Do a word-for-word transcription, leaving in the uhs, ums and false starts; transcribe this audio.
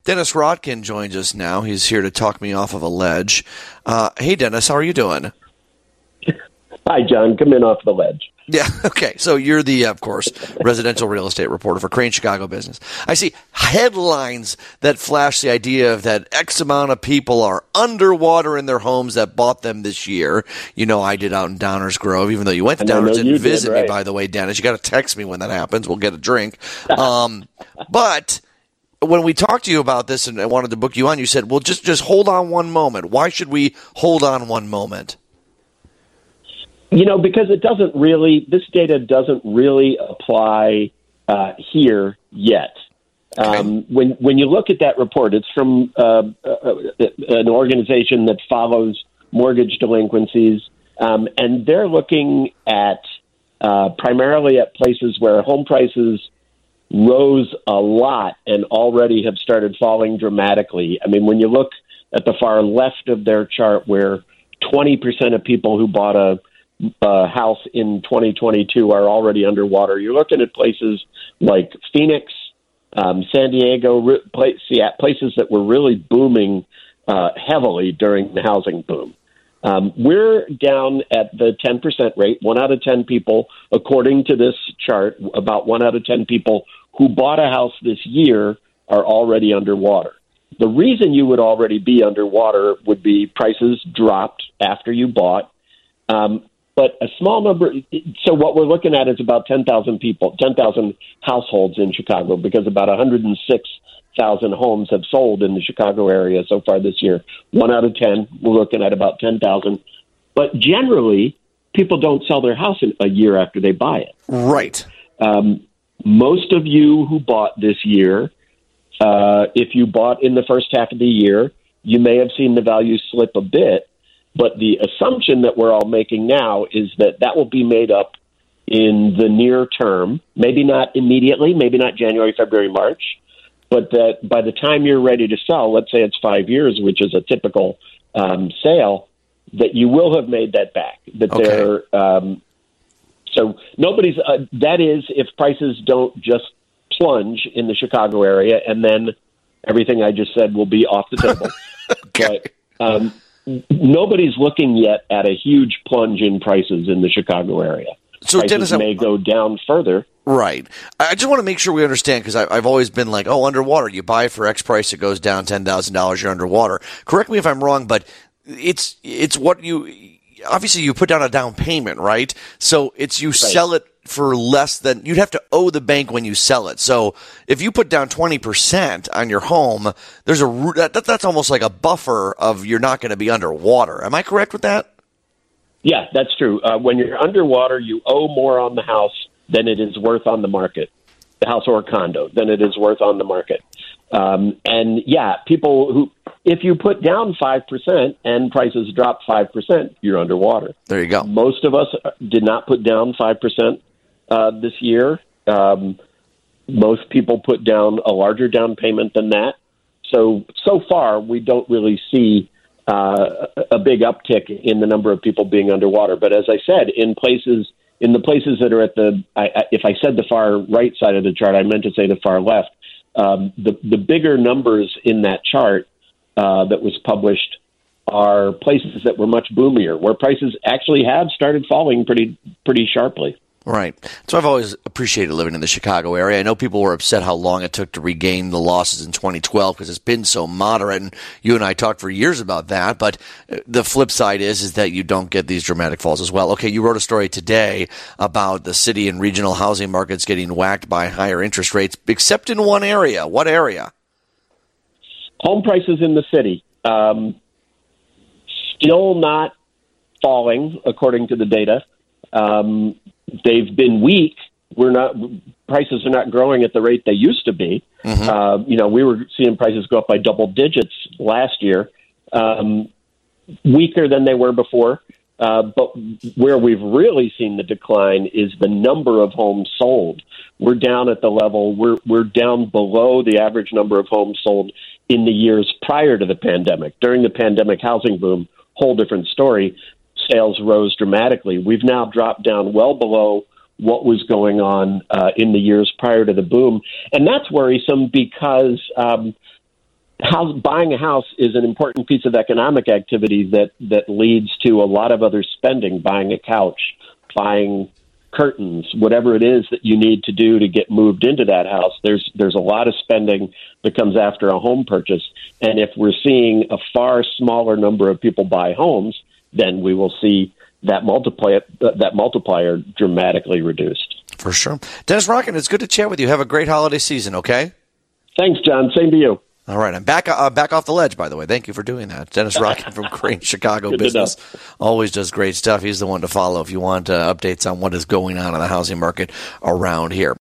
Dennis Rodkin joins us now. He's here to talk me off of a ledge. Uh, hey, Dennis, how are you doing? Hi, John. Come in off the ledge. Yeah, okay. So you're the, of course, residential real estate reporter for Crane Chicago Business. I see headlines that flash the idea of that X amount of people are underwater in their homes that bought them this year. You know, I did out in Downers Grove, even though you went to Downers and visit right. me, by the way, Dennis. You got to text me when that happens. We'll get a drink. Um, but when we talked to you about this and I wanted to book you on, you said, well, just, just hold on one moment. Why should we hold on one moment? You know, because it doesn't really, this data doesn't really apply uh, here yet. Okay. Um, when when you look at that report, it's from uh, uh, an organization that follows mortgage delinquencies, um, and they're looking at uh, primarily at places where home prices rose a lot and already have started falling dramatically. I mean, when you look at the far left of their chart where twenty percent of people who bought a Uh, house in twenty twenty-two are already underwater. You're looking at places like Phoenix, um, San Diego, re- place, yeah, places that were really booming uh, heavily during the housing boom. Um, we're down at the ten percent rate. One out of ten people, according to this chart, about one out of ten people who bought a house this year are already underwater. The reason you would already be underwater would be prices dropped after you bought. Um, But a small number, so what we're looking at is about ten thousand people, ten thousand households in Chicago, because about one hundred six thousand homes have sold in the Chicago area so far this year. One out of ten, we're looking at about ten thousand. But generally, people don't sell their house in a year after they buy it. Right. Um, most of you who bought this year, uh, if you bought in the first half of the year, you may have seen the value slip a bit. But the assumption that we're all making now is that that will be made up in the near term, maybe not immediately, maybe not January, February, March, but that by the time you're ready to sell, let's say it's five years, which is a typical um, sale, that you will have made that back. That Okay. they're um, so nobody's. Uh, that is, if prices don't just plunge in the Chicago area, and then everything I just said will be off the table. Okay. But, um, nobody's looking yet at a huge plunge in prices in the Chicago area. So prices Dennis, may go down further. Right. I just want to make sure we understand, because I've always been like, oh, underwater, you buy for X price, it goes down ten thousand dollars, you're underwater. Correct me if I'm wrong, but it's it's what you – obviously you put down a down payment, right? So it's you right. sell it for less than – you'd have to owe the bank when you sell it. So if you put down twenty percent on your home, there's a that, that's almost like a buffer of you're not going to be underwater. Am I correct with that? Yeah, that's true. Uh, when you're underwater, you owe more on the house than it is worth on the market, the house or condo, than it is worth on the market. Um, and, yeah, people who – if you put down five percent and prices drop five percent, you're underwater. There you go. Most of us did not put down five percent uh, this year. Um, most people put down a larger down payment than that. So, so far, we don't really see uh, a big uptick in the number of people being underwater. But as I said, in places – in the places that are at the, I, I, if I said the far right side of the chart, I meant to say the far left. Um, the, the bigger numbers in that chart uh, that was published are places that were much boomier, where prices actually have started falling pretty pretty sharply. Right. So I've always appreciated living in the Chicago area. I know people were upset how long it took to regain the losses in twenty twelve because it's been so moderate, and you and I talked for years about that. But the flip side is is that you don't get these dramatic falls as well. Okay, you wrote a story today about the city and regional housing markets getting whacked by higher interest rates, except in one area. What area? Home prices in the city. Um, still not falling, according to the data. Um, they've been weak. We're not prices are not growing at the rate they used to be. Mm-hmm. Uh, you know, we were seeing prices go up by double digits last year, um, weaker than they were before. Uh, but where we've really seen the decline is the number of homes sold. We're down at the level we're we're down below the average number of homes sold in the years prior to the pandemic. During the pandemic housing boom, whole different story. Sales rose dramatically. We've now dropped down well below what was going on uh, in the years prior to the boom. And that's worrisome because um, house, buying a house is an important piece of economic activity that, that leads to a lot of other spending, buying a couch, buying curtains, whatever it is that you need to do to get moved into that house. There's there's a lot of spending that comes after a home purchase. And if we're seeing a far smaller number of people buy homes, then we will see that multiplier that multiplier dramatically reduced. For sure. Dennis Rockin, it's good to chat with you. Have a great holiday season, okay? Thanks, John. Same to you. All right. I'm back uh, back off the ledge, by the way. Thank you for doing that. Dennis Rockin from Crane Chicago Business always does great stuff. He's the one to follow if you want uh, updates on what is going on in the housing market around here.